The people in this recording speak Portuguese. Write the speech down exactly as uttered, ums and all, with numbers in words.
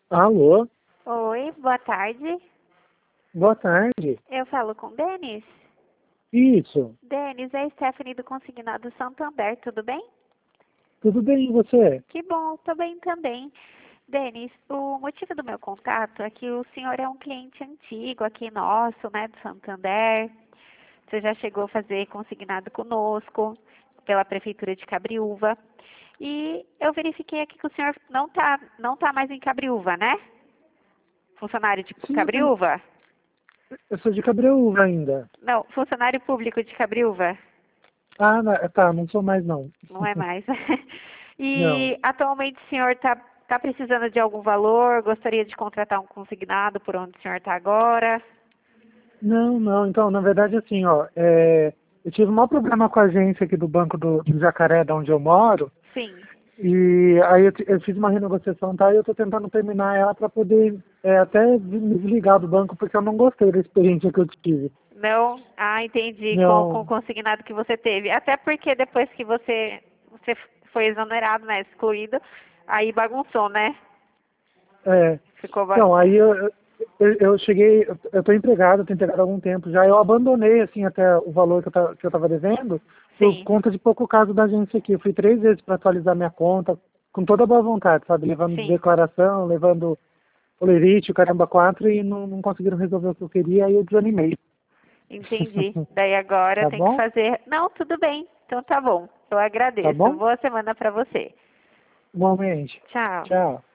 Alô, Oi, boa tarde. boa tarde. Eu falo com o Denis. Isso, Denis, é a Stephanie do Consignado Santander, tudo bem? tudo bem e você? Que bom, tô bem também. Denis, o motivo do meu contato é que o senhor é um cliente antigo aqui nosso, né, do Santander. Você já chegou a fazer consignado conosco, pela Prefeitura de Cabriúva. E eu verifiquei aqui que o senhor não tá, não tá mais em Cabriúva, né? Funcionário de Sim, eu Cabriúva? eu sou de Cabreúva ainda. Não, funcionário público de Cabriúva. Ah, na- tá, não sou mais não. Não é mais. Não, E atualmente o senhor está tá precisando de algum valor? Gostaria de contratar um consignado por onde o senhor está agora? não, não. Então, na verdade, assim, ó, é, eu tive um maior problema com a agência aqui do Banco do, do Jacaré, da onde eu moro, Sim. e aí eu, ti- eu fiz uma renegociação, tá? E eu tô tentando terminar ela para poder é, até me desligar do banco, porque eu não gostei da experiência que eu tive. Não? Ah, entendi. Com, com o Não, consignado que você teve. Até porque depois que você, você foi exonerado, né? Excluído, aí bagunçou, né? é. Ficou Então, bagunçado. aí eu, eu, eu cheguei, eu eu tô empregado, tô empregado há algum tempo já, eu abandonei, assim, até o valor que eu, ta- que eu tava devendo, por Sim, conta de pouco caso da agência aqui. Eu fui três vezes para atualizar minha conta, com toda a boa vontade, sabe? Levando sim. declaração, levando olerite, o caramba quatro, e não, não conseguiram resolver o que eu queria, aí eu desanimei. Entendi. Daí agora Tá tem que bom? fazer. Não, tudo bem. Então tá bom. Eu Tá agradeço. bom? Boa semana para você. Igualmente. Tchau. Tchau.